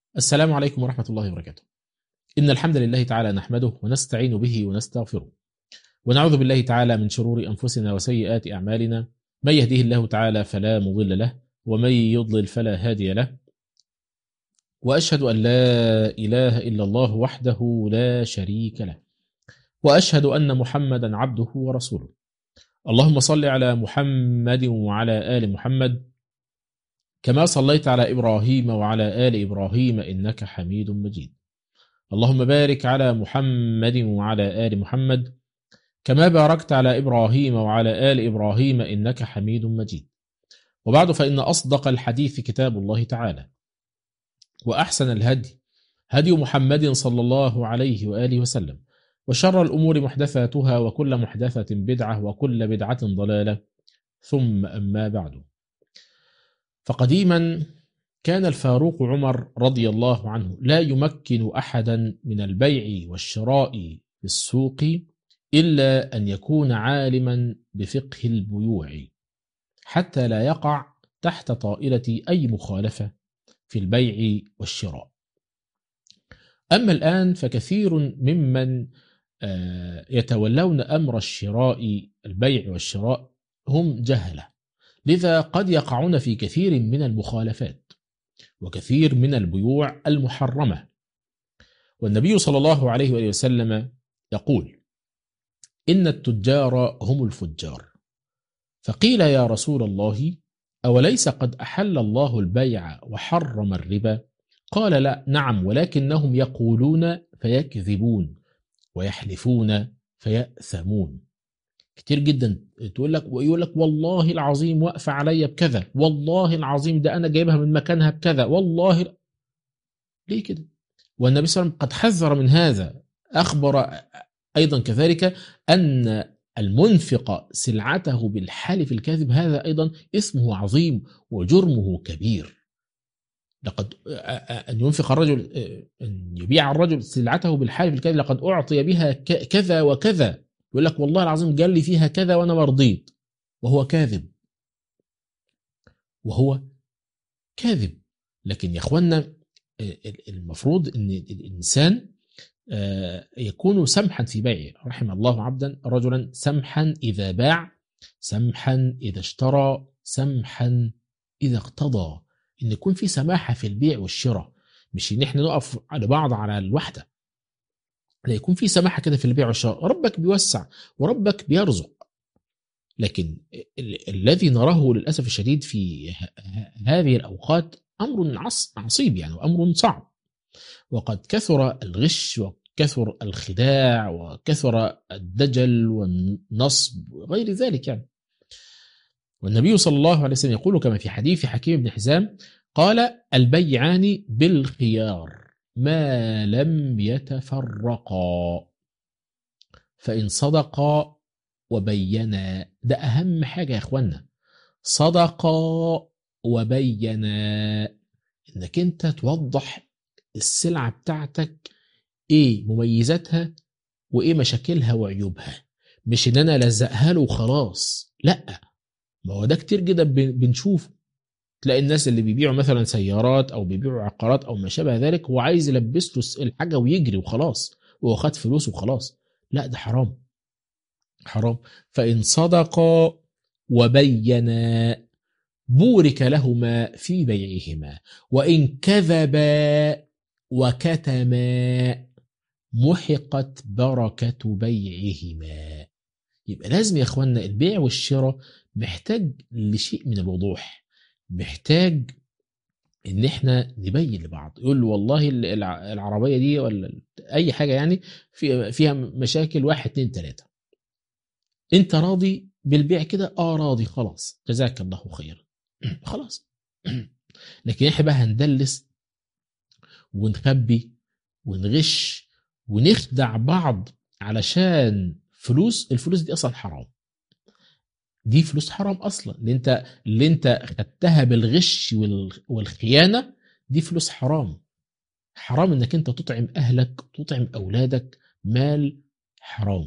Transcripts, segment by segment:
السلام عليكم ورحمة الله وبركاته. إن الحمد لله تعالى نحمده ونستعين به ونستغفره، ونعوذ بالله تعالى من شرور أنفسنا وسيئات أعمالنا. من يهده الله تعالى فلا مضل له، ومن يضلل فلا هادي له. وأشهد أن لا إله إلا الله وحده لا شريك له، وأشهد أن محمدا عبده ورسوله. اللهم صل على محمد وعلى آل محمد كما صليت على إبراهيم وعلى آل إبراهيم إنك حميد مجيد. اللهم بارك على محمد وعلى آل محمد كما باركت على إبراهيم وعلى آل إبراهيم إنك حميد مجيد. وبعد، فإن أصدق الحديث كتاب الله تعالى، وأحسن الهدي هدي محمد صلى الله عليه وآله وسلم، وشر الأمور محدثاتها، وكل محدثة بدعة، وكل بدعة ضلالة، ثم أما بعد. فقديما كان الفاروق عمر رضي الله عنه لا يمكن أحدا من البيع والشراء في السوق إلا أن يكون عالما بفقه البيوع، حتى لا يقع تحت طائلة أي مخالفة في البيع والشراء. أما الآن فكثير ممن يتولون أمر الشراء، البيع والشراء، هم جهلة، لذا قد يقعون في كثير من المخالفات وكثير من البيوع المحرمة. والنبي صلى الله عليه وآله وسلم يقول: إن التجار هم الفجار. فقيل: يا رسول الله، أوليس قد أحل الله البيع وحرم الربا؟ قال: لا، نعم، ولكنهم يقولون فيكذبون، ويحلفون فيأثمون. كتير جدا يقول لك والله العظيم واقفة عليا بكذا، والله العظيم ده أنا جايبها من مكانها بكذا، والله. ليه كده؟ والنبي صلى الله عليه وسلم قد حذر من هذا. أخبر أيضا كذلك أن المنفق سلعته بالحلف الكاذب هذا أيضا اسمه عظيم وجرمه كبير. لقد أن ينفق الرجل، أن يبيع الرجل سلعته بالحلف الكاذب، لقد أعطي بها كذا وكذا، يقول لك والله العظيم قال لي فيها كذا وأنا ما رضيت، وهو كاذب، وهو كاذب. لكن يا أخوانا، المفروض أن الإنسان يكون سمحا في بيعه. رحم الله عبدا رجلا سمحا إذا باع، سمحا إذا اشترى، سمحا إذا اقتضى. إن يكون في سماحة في البيع والشراء، مش إن احنا نقف على بعض على الوحدة، لا، يكون في سماحة كده في البيع والشراء. ربك بيوسع وربك بيرزق، لكن الذي نراه للأسف الشديد في هذه الأوقات أمر عصيب، يعني وأمر صعب. وقد كثر الغش وكثر الخداع وكثر الدجل والنصب وغير ذلك يعني. والنبي صلى الله عليه وسلم يقول كما في حديث حكيم بن حزام قال: البيعان بالخيار ما لم يتفرقا، فإن صدقا وبينا. ده أهم حاجة يا أخوانا، صدقا وبينا، إنك أنت توضح السلعة بتاعتك إيه مميزاتها وإيه مشاكلها وعيوبها، مش إن أنا لزقها له وخلاص. لأ، ما هو ده كتير جدا بنشوفه. تلاقي الناس اللي بيبيعوا مثلا سيارات أو بيبيعوا عقارات أو ما شابه ذلك، هو عايز يلبس له الحاجة ويجري وخلاص، وهو خد فلوس وخلاص. لا، ده حرام، حرام. فإن صدقا وبينا بورك لهما في بيعهما، وإن كذبا وكتما محقت بركة بيعهما. يبقى لازم يا اخوانا البيع والشراء محتاج لشيء من الوضوح، محتاج ان احنا نبين لبعض. يقول له والله العربية دي ولا اي حاجة يعني فيها مشاكل 1 2 3، انت راضي بالبيع كده؟ راضي، خلاص، جزاك الله خيرا. خلاص. لكن احنا بقى هندلس ونخبي ونغش ونخدع بعض علشان فلوس. الفلوس دي اصلا حرام، دي فلوس حرام اصلا. اللي انت خدتها بالغش والخيانة، دي فلوس حرام. حرام انك انت تطعم اهلك، تطعم اولادك مال حرام.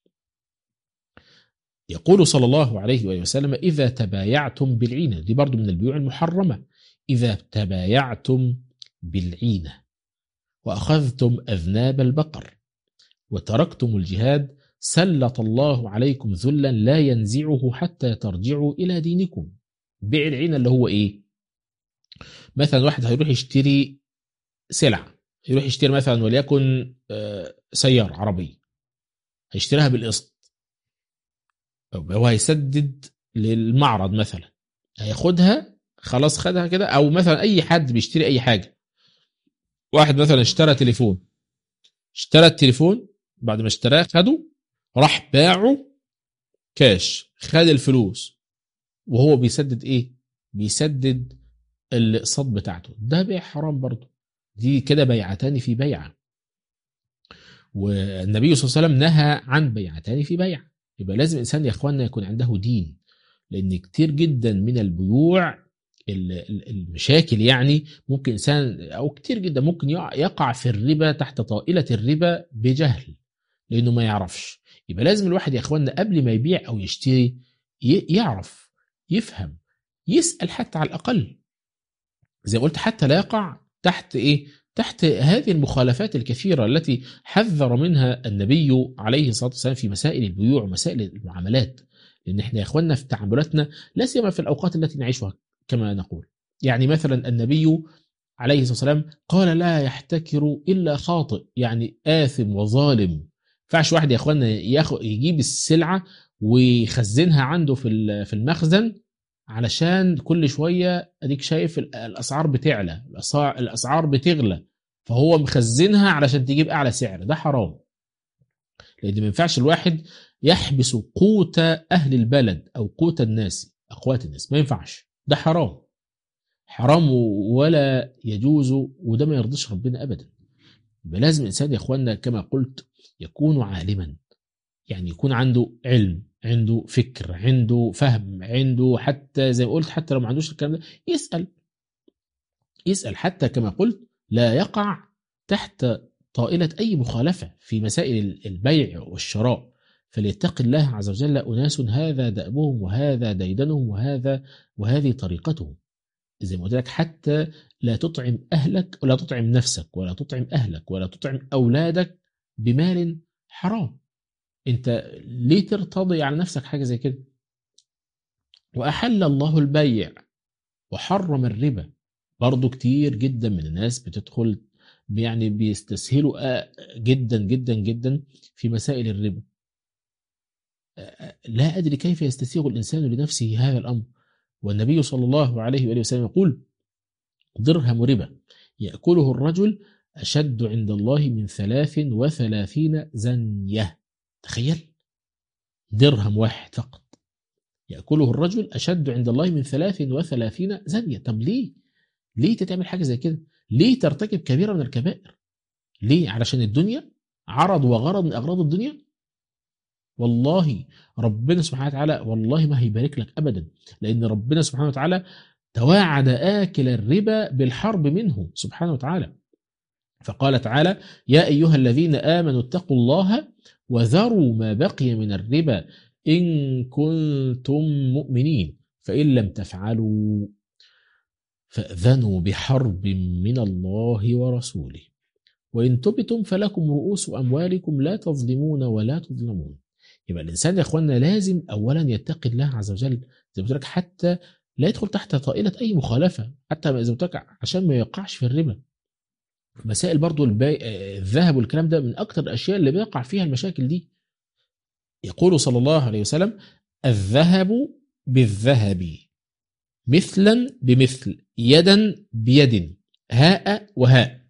يقول صلى الله عليه وسلم: إذا تبايعتم بالعينة، دي برضو من البيوع المحرمة، إذا تبايعتم بالعينة وأخذتم أذناب البقر وتركتم الجهاد سلط الله عليكم ذلا لا ينزعه حتى ترجعوا إلى دينكم. بيع العينة اللي هو إيه؟ مثلا واحد هيروح يشتري سلعة، يروح يشتري مثلا وليكن سيارة عربية، هيشتريها بالقسط، هو هيسدد للمعرض مثلا، هياخدها خلاص خدها كده. أو مثلا أي حد بيشتري أي حاجة، واحد مثلا اشترى التليفون، بعد ما اشتراه خده راح باعه كاش، خد الفلوس وهو بيسدد ايه؟ بيسدد الاقساط بتاعته. ده بيع حرام برضه، دي كده بيعتان في بيعه. والنبي صلى الله عليه وسلم نهى عن بيعتان في بيعه. يبقى لازم الانسان يا اخواننا يكون عنده دين، لان كتير جدا من البيوع المشاكل يعني ممكن انسان، او كتير جدا ممكن يقع في الربا تحت طائله الربا بجهل، لانه ما يعرفش. يبقى لازم الواحد يا اخواننا قبل ما يبيع او يشتري يعرف، يفهم، يسأل حتى على الاقل، زي ما قلت حتى لا يقع تحت ايه؟ تحت هذه المخالفات الكثيرة التي حذر منها النبي عليه الصلاة والسلام في مسائل البيوع ومسائل المعاملات. لان احنا يا اخواننا في تعاملاتنا لا سيما في الاوقات التي نعيشها كما نقول، يعني مثلا النبي عليه الصلاة والسلام قال لا يحتكر إلا خاطئ، يعني آثم وظالم. ما ينفعش واحد يا اخوانا يجيب السلعة ويخزنها عنده في المخزن علشان كل شوية اديك شايف الاسعار بتعلى، الاسعار بتغلى، فهو مخزنها علشان تجيب اعلى سعر. ده حرام، لان ما ينفعش الواحد يحبس قوت اهل البلد او قوت الناس، اقوات الناس، ما ينفعش، ده حرام، حرام ولا يجوز، وده ما يرضيش ربنا ابدا. يبقى لازم الانسان يا اخواننا كما قلت يكون عالما، يعني يكون عنده علم، عنده فكر، عنده فهم، عنده حتى زي ما قلت حتى لو ما عندوش الكلام ده يسأل حتى كما قلت لا يقع تحت طائلة أي مخالفة في مسائل البيع والشراء. فليتقي الله عز وجل أناس هذا دأبهم وهذا ديدنهم وهذه طريقتهم. زي ما قلت لك حتى لا تطعم أهلك ولا تطعم نفسك ولا تطعم أهلك ولا تطعم أولادك بمال حرام. انت ليه ترتضي على نفسك حاجة زي كده؟ وأحل الله البيع وحرم الربا. برضو كتير جدا من الناس بتدخل يعني بيستسهلوا جدا جدا جدا في مسائل الربا. لا أدري كيف يستسيغ الإنسان لنفسه هذا الأمر. والنبي صلى الله عليه وآله وسلم يقول درهم ربا يأكله الرجل أشد عند الله من 33 زنية. تخيل، درهم واحد فقط يأكله الرجل أشد عند الله من 33 زنية. طب ليه تتعمل حاجة زي كده؟ ليه ترتكب كبيرة من الكبائر؟ ليه؟ علشان الدنيا، عرض وغرض من أغراض الدنيا. والله ربنا سبحانه وتعالى والله ما هيبارك لك أبدا، لأن ربنا سبحانه وتعالى تواعد آكل الربا بالحرب منه سبحانه وتعالى. فقال تعالى يا أيها الذين آمنوا اتقوا الله وذروا ما بقي من الربا إن كنتم مؤمنين فإن لم تفعلوا فأذنوا بحرب من الله ورسوله وإن تبتم فلكم رؤوس أموالكم لا تظلمون ولا تظلمون. يبقى الإنسان يا أخوانا لازم أولا يتقي الله عز وجل زي ما قلت لك، حتى لا يدخل تحت طائلة أي مخالفة، حتى زي ما قلت لك عشان ما يقعش في الربا. مسائل برضو الذهب والكلام ده من أكتر الأشياء اللي بيقع فيها المشاكل دي. يقول صلى الله عليه وسلم الذهب بالذهب مثلا بمثل يدا بيد هاء وهاء،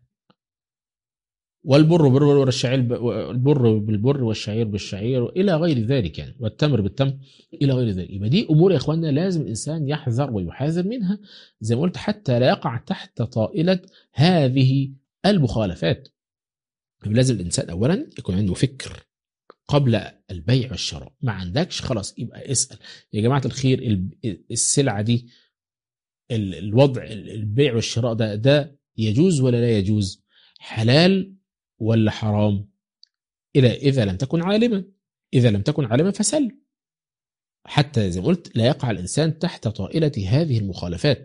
والبر بالبر والشعير البر بالبر والشعير بالشعير إلى غير ذلك يعني، والتمر بالتمر إلى غير ذلك. يبقى دي أمور يا إخواننا لازم الإنسان يحذر ويحاذر منها زي ما قلت حتى لا يقع تحت طائلة هذه المخالفات. لازم الإنسان أولا يكون عنده فكر قبل البيع والشراء. ما عندكش خلاص يبقى اسأل يا جماعة الخير، السلعة دي الوضع البيع والشراء ده يجوز ولا لا يجوز؟ حلال ولا حرام؟ إذا لم تكن عالما، إذا لم تكن عالما فسل، حتى زي ما قلت لا يقع الإنسان تحت طائلة هذه المخالفات.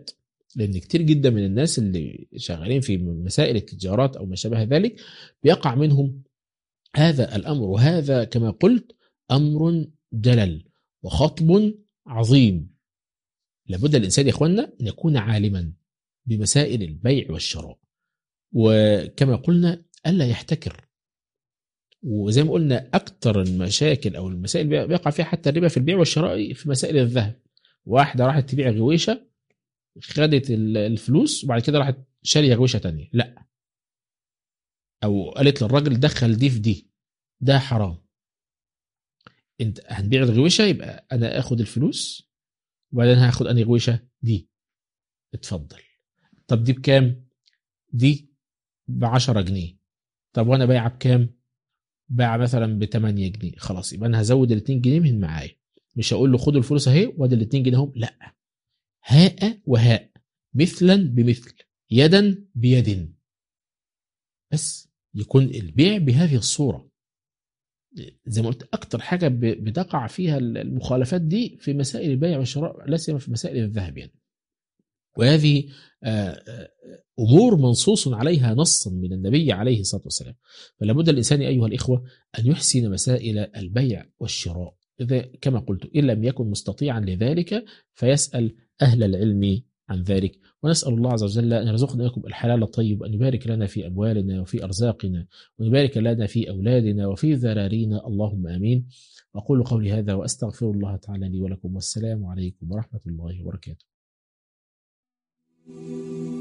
لأن كتير جدا من الناس اللي شغالين في مسائل التجارات أو ما شابه ذلك بيقع منهم هذا الأمر، وهذا كما قلت أمر جلل وخطب عظيم. لابد الإنسان يا إخوانا أن يكون عالما بمسائل البيع والشراء، وكما قلنا ألا يحتكر. وزي ما قلنا أكتر المشاكل أو المسائل بيقع فيها حتى الربا في البيع والشراء في مسائل الذهب. واحدة راحت تبيع غويشة، خدت الفلوس وبعد كده راحت شارية غويشة تانية، لا، أو قالت للراجل دخل دي في دي، ده حرام. انت هنبيع الغويشة يبقى أنا آخد الفلوس وبعدين هاخد أنهي غويشة دي، اتفضل. طب دي بكام؟ دي ب10 جنيه. طب وانا بايعه بكام؟ بايعه مثلا ب8 جنيه. خلاص يبقى انا هزود ال2 جنيه من معايا، مش هقول له خد الفلوس اهي وادي ال2 جنيه هم، لا، هاء وهاء، مثلا بمثل، يدا بيد، بس يكون البيع بهذه الصورة. زي ما قلت أكتر حاجة بتقع فيها المخالفات دي في مسائل البيع والشراء، لا سيما في مسائل الذهب يعني. وهذه أمور منصوص عليها نصا من النبي عليه الصلاة والسلام. فلا بد الإنسان أيها الإخوة أن يحسن مسائل البيع والشراء، إذا كما قلت إن لم يكن مستطيعا لذلك فيسأل أهل العلم عن ذلك. ونسأل الله عز وجل أن يرزقنا لكم الحلال الطيب، وأن يبارك لنا في أموالنا وفي أرزاقنا، وأن يبارك لنا في أولادنا وفي ذرارينا، اللهم آمين. أقول قولي هذا وأستغفر الله تعالى لي ولكم، والسلام عليكم ورحمة الله وبركاته.